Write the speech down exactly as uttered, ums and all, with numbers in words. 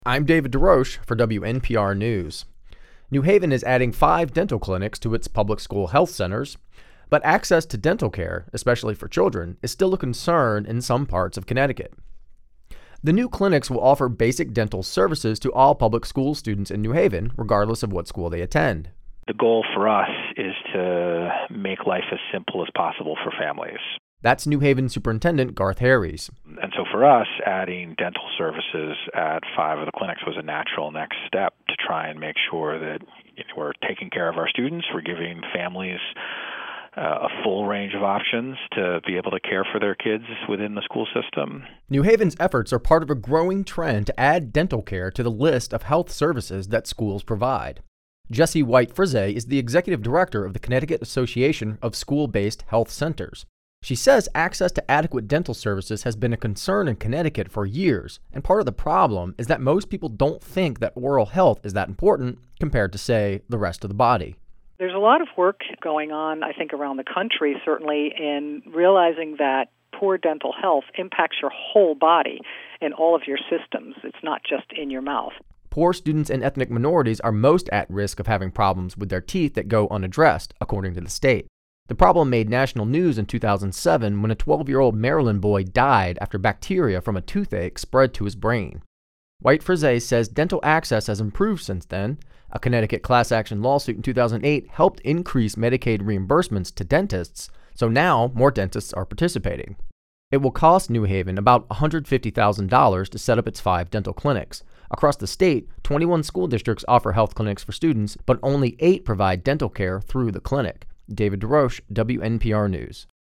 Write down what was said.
I'm David DeRoche for W N P R News. New Haven is adding five dental clinics to its public school health centers, but access to dental care, especially for children, is still a concern in some parts of Connecticut. The new clinics will offer basic dental services to all public school students in New Haven, regardless of what school they attend. The goal for us is to make life as simple as possible for families. That's New Haven Superintendent Garth Harries. And so for us, adding dental services at five of the clinics was a natural next step to try and make sure that we're taking care of our students, we're giving families uh, a full range of options to be able to care for their kids within the school system. New Haven's efforts are part of a growing trend to add dental care to the list of health services that schools provide. Jessie White Frise is the executive director of the Connecticut Association of School-Based Health Centers. She says access to adequate dental services has been a concern in Connecticut for years, and part of the problem is that most people don't think that oral health is that important compared to, say, the rest of the body. There's a lot of work going on, I think, around the country, certainly, in realizing that poor dental health impacts your whole body and all of your systems. It's not just in your mouth. Poor students and ethnic minorities are most at risk of having problems with their teeth that go unaddressed, according to the state. The problem made national news in two thousand seven when a twelve-year-old Maryland boy died after bacteria from a toothache spread to his brain. White Frise says dental access has improved since then. A Connecticut class action lawsuit in two thousand eight helped increase Medicaid reimbursements to dentists, so now more dentists are participating. It will cost New Haven about one hundred fifty thousand dollars to set up its five dental clinics. Across the state, twenty-one school districts offer health clinics for students, but only eight provide dental care through the clinic. David DeRoche, W N P R News.